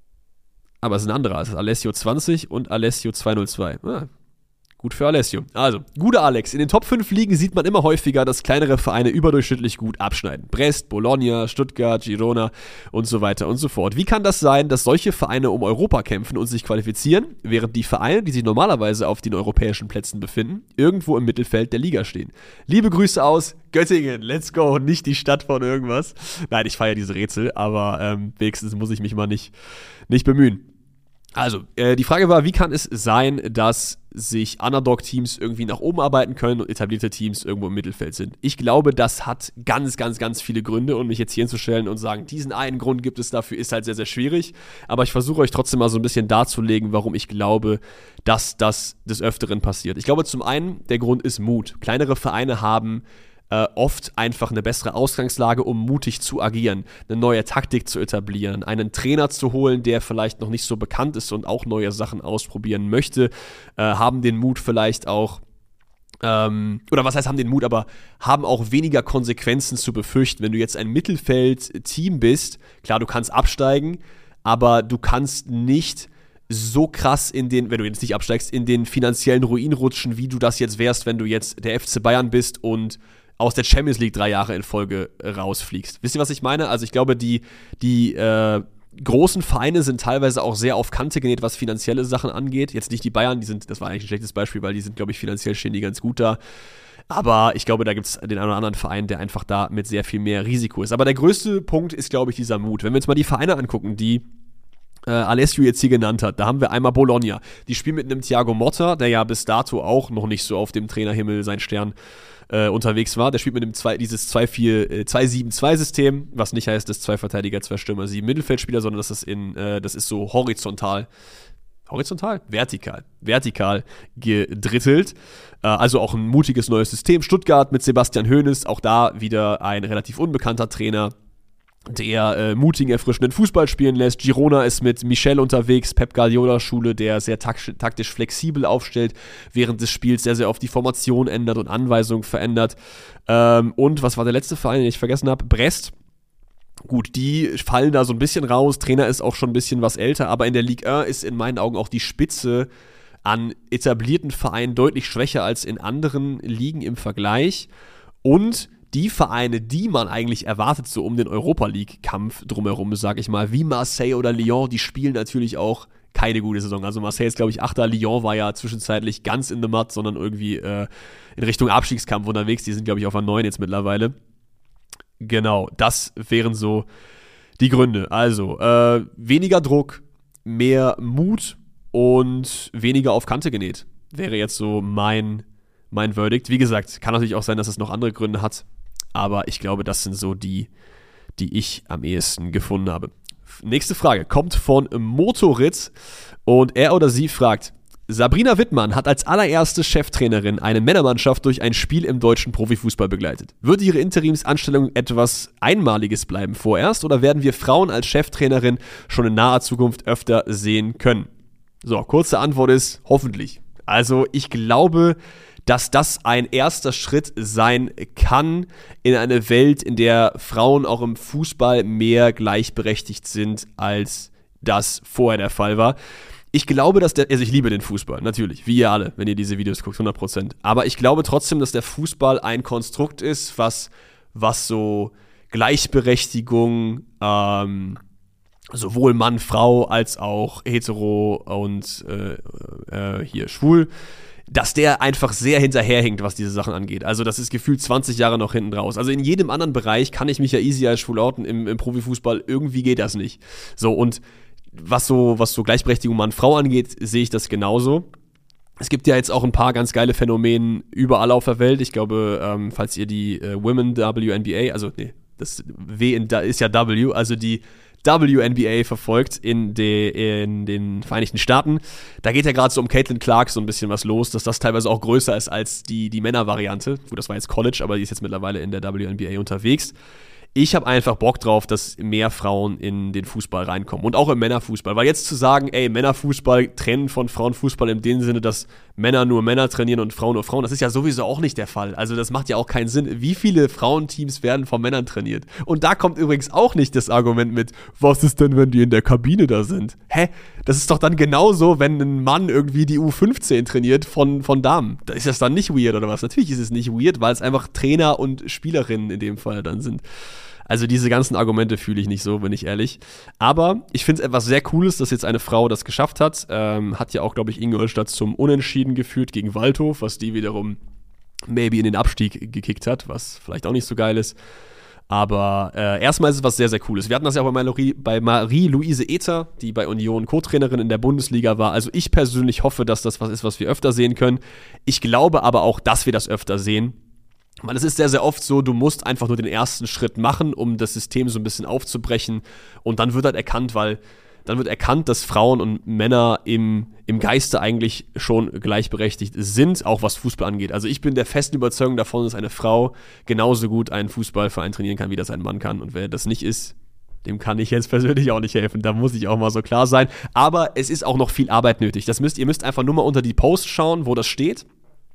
Aber es ist ein anderer, es ist Alessio 20 und Alessio 202. Gut für Alessio. Also, guter Alex. In den Top 5 Ligen sieht man immer häufiger, dass kleinere Vereine überdurchschnittlich gut abschneiden. Brest, Bologna, Stuttgart, Girona und so weiter und so fort. Wie kann das sein, dass solche Vereine um Europa kämpfen und sich qualifizieren, während die Vereine, die sich normalerweise auf den europäischen Plätzen befinden, irgendwo im Mittelfeld der Liga stehen? Liebe Grüße aus Göttingen. Let's go. Nicht die Stadt von irgendwas. Nein, ich feiere diese Rätsel, aber wenigstens muss ich mich mal nicht bemühen. Also, die Frage war, wie kann es sein, dass sich Underdog-Teams irgendwie nach oben arbeiten können und etablierte Teams irgendwo im Mittelfeld sind? Ich glaube, das hat ganz, ganz, ganz viele Gründe und mich jetzt hier hinzustellen und sagen, diesen einen Grund gibt es dafür, ist halt sehr, sehr schwierig. Aber ich versuche euch trotzdem mal so ein bisschen darzulegen, warum ich glaube, dass das des Öfteren passiert. Ich glaube, zum einen, der Grund ist Mut. Kleinere Vereine haben oft einfach eine bessere Ausgangslage, um mutig zu agieren, eine neue Taktik zu etablieren, einen Trainer zu holen, der vielleicht noch nicht so bekannt ist und auch neue Sachen ausprobieren möchte, haben den Mut vielleicht auch, oder was heißt haben den Mut, aber haben auch weniger Konsequenzen zu befürchten. Wenn du jetzt ein Mittelfeld-Team bist, klar, du kannst absteigen, aber du kannst nicht so krass wenn du jetzt nicht absteigst, in den finanziellen Ruin rutschen, wie du das jetzt wärst, wenn du jetzt der FC Bayern bist und aus der Champions League 3 Jahre in Folge rausfliegst. Wisst ihr, was ich meine? Also ich glaube, die großen Vereine sind teilweise auch sehr auf Kante genäht, was finanzielle Sachen angeht. Jetzt nicht die Bayern, das war eigentlich ein schlechtes Beispiel, weil die sind, glaube ich, finanziell stehen die ganz gut da. Aber ich glaube, da gibt es den einen oder anderen Verein, der einfach da mit sehr viel mehr Risiko ist. Aber der größte Punkt ist, glaube ich, dieser Mut. Wenn wir uns mal die Vereine angucken, die Alessio jetzt hier genannt hat, da haben wir einmal Bologna. Die spielen mit einem Thiago Motta, der ja bis dato auch noch nicht so auf dem Trainerhimmel sein Stern unterwegs war. Der spielt mit dem dieses 2-7-2-System, was nicht heißt, dass 2 Verteidiger, 2 Stürmer, 7 Mittelfeldspieler, sondern das ist so horizontal, vertikal gedrittelt. Also auch ein mutiges neues System. Stuttgart mit Sebastian Hoeneß, auch da wieder ein relativ unbekannter Trainer, der mutigen, erfrischenden Fußball spielen lässt. Girona ist mit Michel unterwegs, Pep Guardiola-Schule, der sehr taktisch flexibel aufstellt, während des Spiels sehr, sehr oft die Formation ändert und Anweisungen verändert. Und was war der letzte Verein, den ich vergessen habe? Brest. Gut, die fallen da so ein bisschen raus. Trainer ist auch schon ein bisschen was älter, aber in der Ligue 1 ist in meinen Augen auch die Spitze an etablierten Vereinen deutlich schwächer als in anderen Ligen im Vergleich. Und die Vereine, die man eigentlich erwartet, so um den Europa-League-Kampf drumherum, sag ich mal, wie Marseille oder Lyon, die spielen natürlich auch keine gute Saison. Also Marseille ist, glaube ich, Achter, Lyon war ja zwischenzeitlich ganz in the mud, sondern irgendwie in Richtung Abstiegskampf unterwegs. Die sind, glaube ich, auf der 9 jetzt mittlerweile. Genau, das wären so die Gründe. Also, weniger Druck, mehr Mut und weniger auf Kante genäht. Wäre jetzt so mein Verdict. Wie gesagt, kann natürlich auch sein, dass es noch andere Gründe hat. Aber ich glaube, das sind so die ich am ehesten gefunden habe. Nächste Frage kommt von Motoritz und er oder sie fragt: Sabrina Wittmann hat als allererste Cheftrainerin eine Männermannschaft durch ein Spiel im deutschen Profifußball begleitet. Wird ihre Interimsanstellung etwas Einmaliges bleiben vorerst oder werden wir Frauen als Cheftrainerin schon in naher Zukunft öfter sehen können? So, kurze Antwort ist hoffentlich. Also ich glaube, dass das ein erster Schritt sein kann in eine Welt, in der Frauen auch im Fußball mehr gleichberechtigt sind, als das vorher der Fall war. Ich glaube, also ich liebe den Fußball, natürlich, wie ihr alle, wenn ihr diese Videos guckt, 100%. Aber ich glaube trotzdem, dass der Fußball ein Konstrukt ist, was so Gleichberechtigung, sowohl Mann, Frau, als auch hetero und hier schwul, dass der einfach sehr hinterherhinkt, was diese Sachen angeht. Also das ist gefühlt 20 Jahre noch hinten raus. Also in jedem anderen Bereich kann ich mich ja easy als schwul outen, im Profifußball irgendwie geht das nicht. So, und was so Gleichberechtigung Mann-Frau angeht, sehe ich das genauso. Es gibt ja jetzt auch ein paar ganz geile Phänomene überall auf der Welt. Ich glaube, falls ihr die Women WNBA, also nee, das W ist ja W, also die WNBA verfolgt in den Vereinigten Staaten. Da geht ja gerade so um Caitlin Clark so ein bisschen was los, dass das teilweise auch größer ist als die Männervariante. Gut, das war jetzt College, aber die ist jetzt mittlerweile in der WNBA unterwegs. Ich habe einfach Bock drauf, dass mehr Frauen in den Fußball reinkommen und auch im Männerfußball, weil jetzt zu sagen, ey, Männerfußball trennen von Frauenfußball im dem Sinne, dass Männer nur Männer trainieren und Frauen nur Frauen, das ist ja sowieso auch nicht der Fall. Also das macht ja auch keinen Sinn. Wie viele Frauenteams werden von Männern trainiert? Und da kommt übrigens auch nicht das Argument mit, was ist denn, wenn die in der Kabine da sind? Hä? Das ist doch dann genauso, wenn ein Mann irgendwie die U15 trainiert von Damen. Da ist das dann nicht weird oder was? Natürlich ist es nicht weird, weil es einfach Trainer und Spielerinnen in dem Fall dann sind. Also diese ganzen Argumente fühle ich nicht so, bin ich ehrlich. Aber ich finde es etwas sehr Cooles, dass jetzt eine Frau das geschafft hat. Hat ja auch, glaube ich, Ingolstadt zum Unentschieden geführt gegen Waldhof, was die wiederum maybe in den Abstieg gekickt hat, was vielleicht auch nicht so geil ist. Aber erstmal ist es was sehr, sehr Cooles. Wir hatten das ja auch bei Marie-Louise Ether, die bei Union Co-Trainerin in der Bundesliga war. Also ich persönlich hoffe, dass das was ist, was wir öfter sehen können. Ich glaube aber auch, dass wir das öfter sehen. Weil es ist sehr, sehr oft so, du musst einfach nur den ersten Schritt machen, um das System so ein bisschen aufzubrechen. Und dann wird halt erkannt, dass Frauen und Männer im Geiste eigentlich schon gleichberechtigt sind, auch was Fußball angeht. Also ich bin der festen Überzeugung davon, dass eine Frau genauso gut einen Fußballverein trainieren kann, wie das ein Mann kann. Und wer das nicht ist, dem kann ich jetzt persönlich auch nicht helfen. Da muss ich auch mal so klar sein. Aber es ist auch noch viel Arbeit nötig. Ihr müsst einfach nur mal unter die Posts schauen, wo das steht.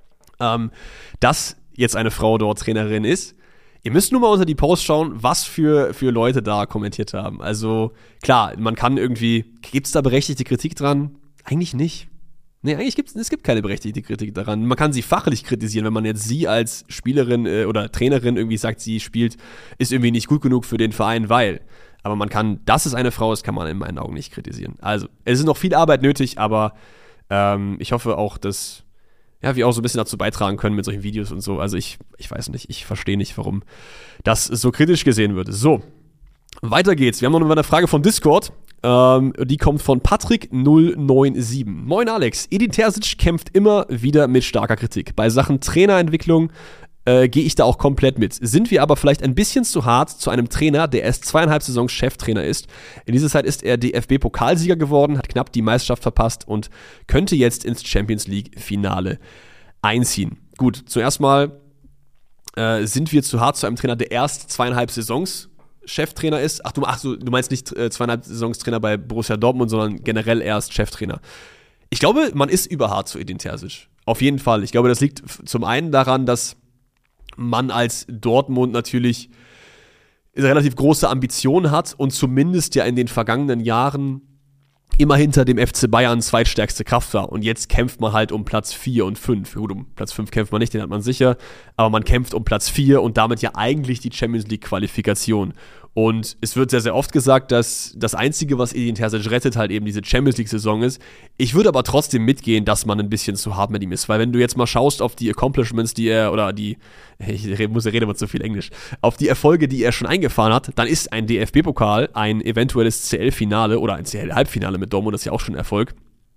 Dass jetzt eine Frau dort Trainerin ist. Ihr müsst nur mal unter die Posts schauen, was für Leute da kommentiert haben. Also klar, man kann irgendwie, gibt es da berechtigte Kritik dran? Eigentlich nicht. Nee, eigentlich es gibt keine berechtigte Kritik daran. Man kann sie fachlich kritisieren, wenn man jetzt sie als Spielerin oder Trainerin irgendwie sagt, sie spielt, ist irgendwie nicht gut genug für den Verein, weil. Aber man kann, dass es eine Frau ist, kann man in meinen Augen nicht kritisieren. Also, es ist noch viel Arbeit nötig, aber ich hoffe auch, dass wir auch so ein bisschen dazu beitragen können mit solchen Videos und so. Also ich weiß nicht, ich verstehe nicht, warum das so kritisch gesehen wird. So, weiter geht's. Wir haben noch eine Frage von Discord. Die kommt von Patrick097. Moin Alex, Edin Terzic kämpft immer wieder mit starker Kritik. Bei Sachen Trainerentwicklung gehe ich da auch komplett mit. Sind wir aber vielleicht ein bisschen zu hart zu einem Trainer, der erst 2,5 Saisons Cheftrainer ist. In dieser Zeit ist er DFB-Pokalsieger geworden, hat knapp die Meisterschaft verpasst und könnte jetzt ins Champions-League-Finale einziehen. Gut, zuerst mal sind wir zu hart zu einem Trainer, der erst 2,5 Saisons Cheftrainer ist. Ach, du meinst nicht 2,5 Saisons Trainer bei Borussia Dortmund, sondern generell erst Cheftrainer. Ich glaube, man ist überhart zu Edin Terzic. Auf jeden Fall. Ich glaube, das liegt zum einen daran, dass man als Dortmund natürlich relativ große Ambitionen hat und zumindest ja in den vergangenen Jahren immer hinter dem FC Bayern zweitstärkste Kraft war. Und jetzt kämpft man halt um Platz 4 und 5. Gut, um Platz 5 kämpft man nicht, den hat man sicher. Aber man kämpft um Platz 4 und damit ja eigentlich die Champions League-Qualifikation. Und es wird sehr, sehr oft gesagt, dass das Einzige, was Edin Terzic rettet, halt eben diese Champions League-Saison ist. Ich würde aber trotzdem mitgehen, dass man ein bisschen zu hart mit ihm ist. Weil wenn du jetzt mal schaust auf die Accomplishments, die er, oder die, ich rede mal zu viel Englisch, auf die Erfolge, die er schon eingefahren hat, dann ist ein DFB-Pokal, ein eventuelles CL-Finale oder ein CL-Halbfinale mit Dortmund, das ist ja auch schon ein Erfolg.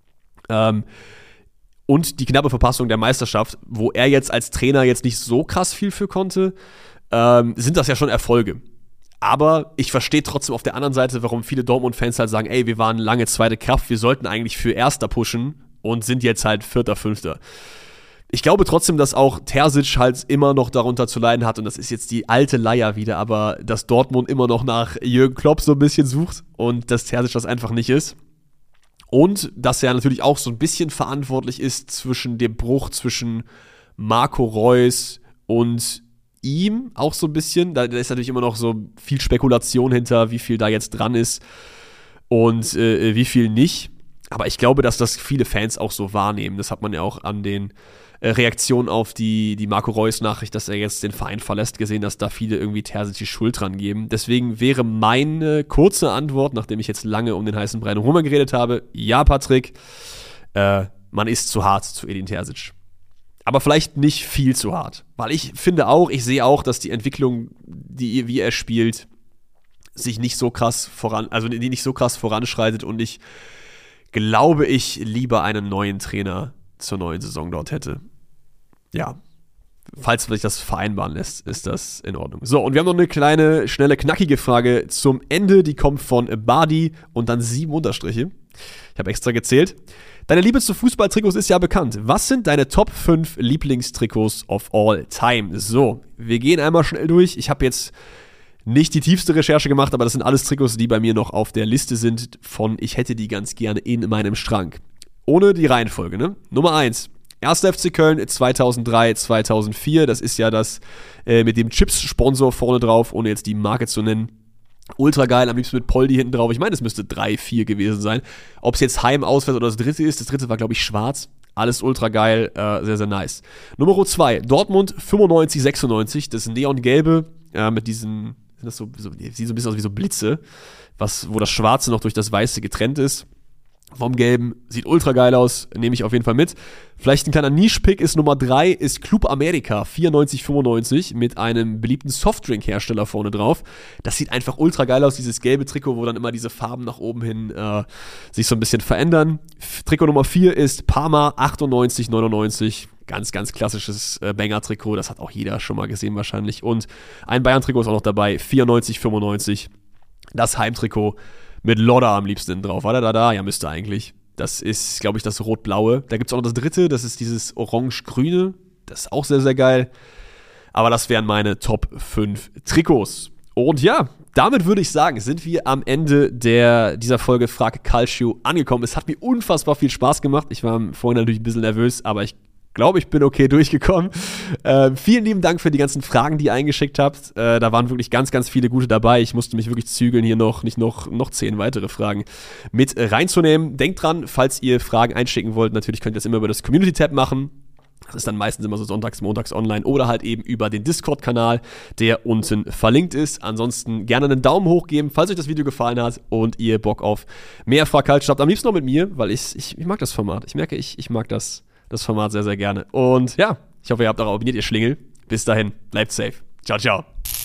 Und die knappe Verpassung der Meisterschaft, wo er jetzt als Trainer jetzt nicht so krass viel für konnte, sind das ja schon Erfolge. Aber ich verstehe trotzdem auf der anderen Seite, warum viele Dortmund-Fans halt sagen, ey, wir waren lange zweite Kraft, wir sollten eigentlich für Erster pushen und sind jetzt halt Vierter, Fünfter. Ich glaube trotzdem, dass auch Terzic halt immer noch darunter zu leiden hat und das ist jetzt die alte Leier wieder, aber dass Dortmund immer noch nach Jürgen Klopp so ein bisschen sucht und dass Terzic das einfach nicht ist. Und dass er natürlich auch so ein bisschen verantwortlich ist zwischen dem Bruch zwischen Marco Reus und ihm auch so ein bisschen. Da ist natürlich immer noch so viel Spekulation hinter, wie viel da jetzt dran ist und wie viel nicht. Aber ich glaube, dass das viele Fans auch so wahrnehmen. Das hat man ja auch an den Reaktionen auf die Marco Reus-Nachricht, dass er jetzt den Verein verlässt, gesehen, dass da viele irgendwie Terzic die Schuld dran geben. Deswegen wäre meine kurze Antwort, nachdem ich jetzt lange um den heißen Brei herum geredet habe, ja, Patrick, man ist zu hart zu Edin Terzic. Aber vielleicht nicht viel zu hart. Weil ich finde auch, ich sehe auch, dass die Entwicklung, wie er spielt, sich nicht so krass voranschreitet und ich glaube, ich lieber einen neuen Trainer zur neuen Saison dort hätte. Ja. Falls sich das vereinbaren lässt, ist das in Ordnung. So, und wir haben noch eine kleine, schnelle, knackige Frage zum Ende. Die kommt von Badi und dann 7 Unterstriche. Ich habe extra gezählt. Deine Liebe zu Fußballtrikots ist ja bekannt. Was sind deine Top 5 Lieblingstrikots of all time? So, wir gehen einmal schnell durch. Ich habe jetzt nicht die tiefste Recherche gemacht, aber das sind alles Trikots, die bei mir noch auf der Liste sind von ich hätte die ganz gerne in meinem Schrank. Ohne die Reihenfolge, ne? Nummer 1. 1. FC Köln 2003, 2004. Das ist ja das mit dem Chips-Sponsor vorne drauf, ohne jetzt die Marke zu nennen. Ultra geil, am liebsten mit Poldi hinten drauf. Ich meine, es müsste 3, 4 gewesen sein. Ob es jetzt Heim, Auswärts oder das dritte ist. Das dritte war, glaube ich, schwarz. Alles ultra geil, sehr, sehr nice. Nummer 2, Dortmund 95, 96. Das neongelbe mit diesen, sieht so ein bisschen aus wie so Blitze, wo das Schwarze noch durch das Weiße getrennt ist. Vom Gelben, sieht ultra geil aus, nehme ich auf jeden Fall mit. Vielleicht ein kleiner Niche-Pick ist Nummer 3, ist Club America 94-95 mit einem beliebten Softdrink-Hersteller vorne drauf. Das sieht einfach ultra geil aus, dieses gelbe Trikot, wo dann immer diese Farben nach oben hin sich so ein bisschen verändern. Trikot Nummer 4 ist Parma 98-99. Ganz, ganz klassisches Banger-Trikot, das hat auch jeder schon mal gesehen wahrscheinlich. Und ein Bayern-Trikot ist auch noch dabei, 94-95. Das Heimtrikot mit Lodder am liebsten drauf. War der da? Ja, müsste eigentlich. Das ist, glaube ich, das Rot-Blaue. Da gibt es auch noch das dritte, das ist dieses Orange-Grüne. Das ist auch sehr, sehr geil. Aber das wären meine Top 5 Trikots. Und ja, damit würde ich sagen, sind wir am Ende dieser Folge Frag Calcio angekommen. Es hat mir unfassbar viel Spaß gemacht. Ich war vorhin natürlich ein bisschen nervös, aber ich glaube, ich bin okay durchgekommen. Vielen lieben Dank für die ganzen Fragen, die ihr eingeschickt habt. Da waren wirklich ganz, ganz viele gute dabei. Ich musste mich wirklich zügeln, hier noch 10 weitere Fragen mit reinzunehmen. Denkt dran, falls ihr Fragen einschicken wollt, natürlich könnt ihr das immer über das Community-Tab machen. Das ist dann meistens immer so sonntags, montags online oder halt eben über den Discord-Kanal, der unten verlinkt ist. Ansonsten gerne einen Daumen hoch geben, falls euch das Video gefallen hat und ihr Bock auf mehr Frag Calcio habt. Am liebsten noch mit mir, weil ich mag das Format. Ich merke, ich mag das Format sehr, sehr gerne. Und ja, ich hoffe, ihr habt auch abonniert, ihr Schlingel. Bis dahin, bleibt safe. Ciao, ciao.